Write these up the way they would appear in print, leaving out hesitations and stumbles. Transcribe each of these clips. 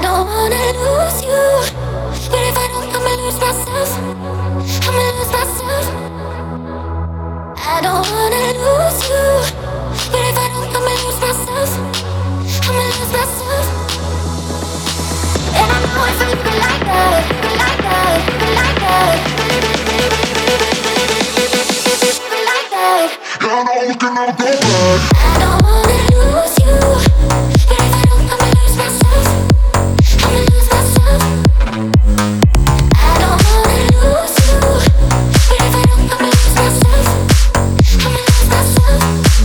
don't wanna lose you, but if I don't, I'ma lose myself. I'ma lose myself. I don't wanna lose you, but if I don't, I'ma lose myself. I'ma lose myself. And I know if I leave it like that, like that, like that, like that. Yeah, I know we can never go back. I don't wanna lose you, but if I don't, I'ma lose myself. I'ma lose myself. I don't wanna lose you, but if I don't, I'ma lose myself. I'ma lose myself.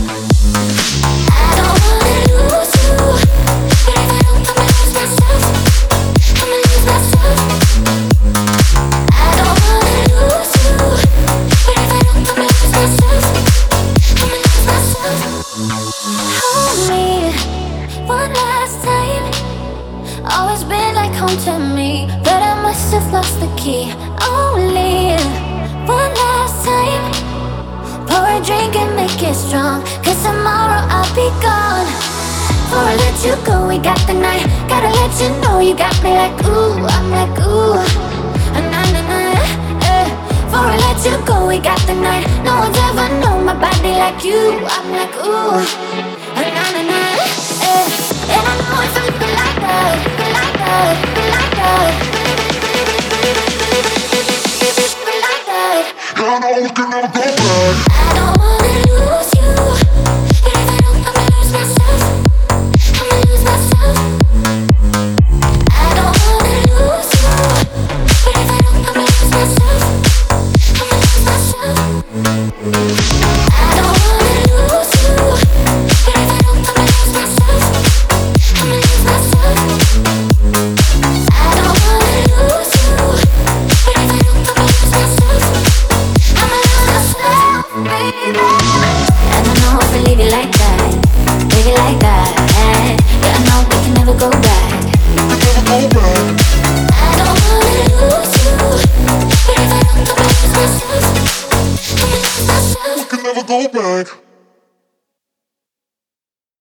I don't wanna lose you, but if I don't, I'ma lose myself. I'ma lose myself. I don't wanna lose you, but if I don't, I'ma lose myself. I'ma lose myself. Hold me one last time. Always been like home to me, but I must have lost the key. Only one last time. Pour a drink and make it strong, 'cause tomorrow I'll be gone. Before I let you go, we got the night. Gotta let you know you got me like ooh, I'm like ooh, na na na, eh. Before I let you go, we got the night. No one's ever known my body like you. I'm like ooh, na na na, eh. And I know if I leave it like that, like that, like that, like that. Yeah, I know we can never go back. I don't wanna lose you, but if I don't, I'ma lose myself. I'ma lose myself. I don't wanna lose you, but if I don't, I'ma lose myself. I'ma lose myself. I don't wanna lose you, but if I don't, I'ma lose myself. I'ma lose myself. I don't wanna lose you, but if I don't, I'ma lose myself. I'ma lose myself, baby. And I know if I leave it like that, leave it like that. Yeah, I know we can never go back. We can never go back. I don't wanna lose you, but if I don't, I'ma lose myself. I'ma lose myself. We can never go back.